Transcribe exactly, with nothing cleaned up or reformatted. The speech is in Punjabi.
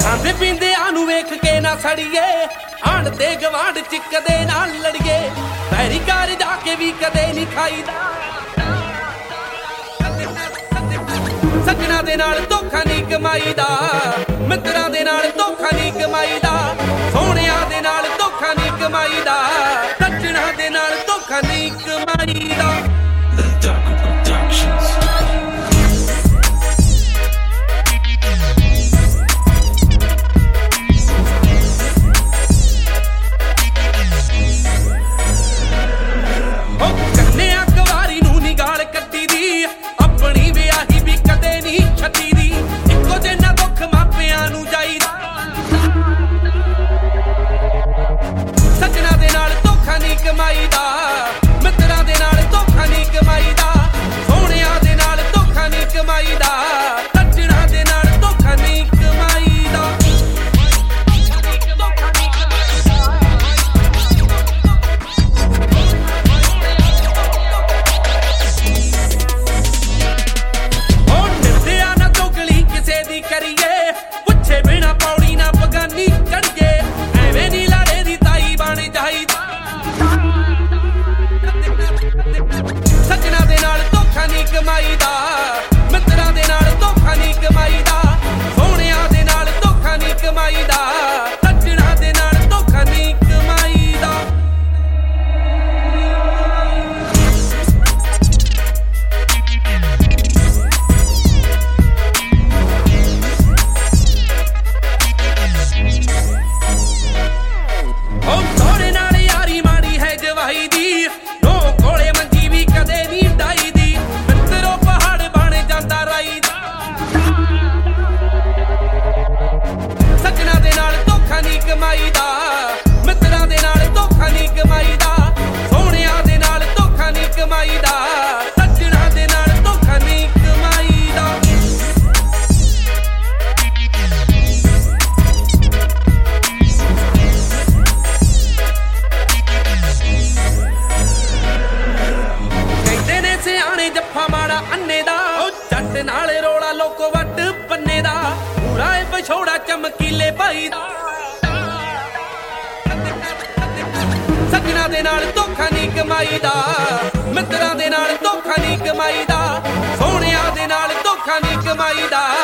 ਖਾਂਦੇ ਪੀਂਦਿਆਂ ਨੂੰ ਵੇਖ ਕੇ ਨਾ ਸੜੀਏ, ਆਣ ਤੇ ਗਵਾਂਢ ਚ ਕਦੇ ਨਾ ਲੜੀਏ, ਪੈਰੀ ਘਰ ਜਾ ਕੇ ਵੀ ਕਦੇ ਨਹੀਂ ਖਾਈਦਾ। ਸੱਜਣਾ ਦੇ ਨਾਲ ਧੋਖਾ ਨਹੀਂ ਕਮਾਈਦਾ, ਮਿੱਤਰਾਂ ਦੇ ਨਾਲ ਧੋਖਾ ਨਹੀਂ ਕਮਾਈਦਾ, ਸੋਹਣਿਆਂ ਦੇ ਨਾਲ ਧੋਖਾ ਨਹੀਂ ਕਮਾਈਦਾ, ਸੱਜਣਾ ਦੇ ਨਾਲ ਧੋਖਾ ਨਹੀਂ ਕਮਾਈਦਾ। ਮਿੱਤਰਾਂ ਦੇ ਨਾਲ ਧੋਖਾ ਨਹੀਂ ਕਮਾਈਦਾ, ਸੋਹਣਿਆਂ ਦੇ ਨਾਲ ਧੋਖਾ ਨਹੀਂ ਕਮਾਈਦਾ, ਸੱਜਣਾ ਦੇ ਨਾਲ ਧੋਖਾ ਨਹੀਂ ਕਮਾਈਦਾ। ਉਹ ਨਿਰਦਿਆ ਨਾ ਚੁਗਲੀ ਕਿਸੇ ਦੀ ਕਰੀਏ, ਪੁੱਛੇ ਬਿਨਾ ਪੌੜੀ ਨਾ ਬਗਾਨੀ ਚੜੀਏ, ਐਵੇਂ ਨੀ ਲਾੜੇ ਦੀ ਤਾਈ ਬਣ ਜਾਈਦਾ। ਸੱਜਣਾ ਦੇ ਨਾਲ ਧੋਖਾ ਨਹੀਂ ਕਮਾਈਦਾ, ਮਿੱਤਰਾਂ ਦੇ ਨਾਲ ਧੋਖਾ ਨਹੀਂ ਕਮਾਈਦਾ, ਸੋਹਣਿਆਂ ਦੇ ਨਾਲ ਧੋਖਾ ਨਹੀਂ ਕਮਾਈਦਾ, ਸੱਜਣਾ ਦੇ ਨਾਲ ਧੋਖਾ ਨਹੀਂ ਕਮਾਈਦਾ। ਉਹ ਸੋਹਣੇ ਨਾਲ ਯਾਰੀ ਮਾੜੀ ਹੈ ਜਵਾਈ ਦੀ, ਕੋਲੇ ਮੰਜੀ ਵੀ ਕਦੇ ਨਹੀਂ ਡਾਈ ਦੀ, ਮਿੱਤਰੋਂ ਪਹਾੜ ਬਣ ਜਾਂਦਾ ਰਾਈ ਦਾ। ਸੱਜਣਾ ਦੇ ਨਾਲ ਧੋਖਾ ਨਹੀਂ ਕਮਾਈਦਾ, ਮਿੱਤਰਾਂ ਦੇ ਨਾਲ ਧੋਖਾ ਨਹੀਂ ਕਮਾਈਦਾ, ਸੋਹਣਿਆਂ ਦੇ ਨਾਲ ਧੋਖਾ ਨਹੀਂ ਕਮਾਈਦਾ, ਸੱਜਣਾ ਦੇ ਨਾਲ ਧੋਖਾ ਨਹੀਂ ਕਮਾਈਦਾ। ਸਿਆਣੇ ਜੱਫਾ ਮਾੜਾ ਅੰਨੇ ਦਾ, ਉਹ ਜੱਟ ਨਾਲ ਰੋਲਾ ਲੋਕੋ ਵੱਟ ਪੰਨੇ ਦਾ, ਪੂਰਾ ਏ ਵਿਛੋੜਾ ਚਮਕੀਲੇ ਭਾਈ ਦਾ। ਸੱਜਣਾ ਦੇ ਨਾਲ ਧੋਖਾ ਨਹੀਂ ਕਮਾਈਦਾ, ਮਿੱਤਰਾਂ ਦੇ ਨਾਲ ਧੋਖਾ ਨਹੀਂ ਕਮਾਈਦਾ, ਸੋਹਣਿਆਂ ਦੇ ਨਾਲ ਧੋਖਾ ਨਹੀਂ ਕਮਾਈਦਾ,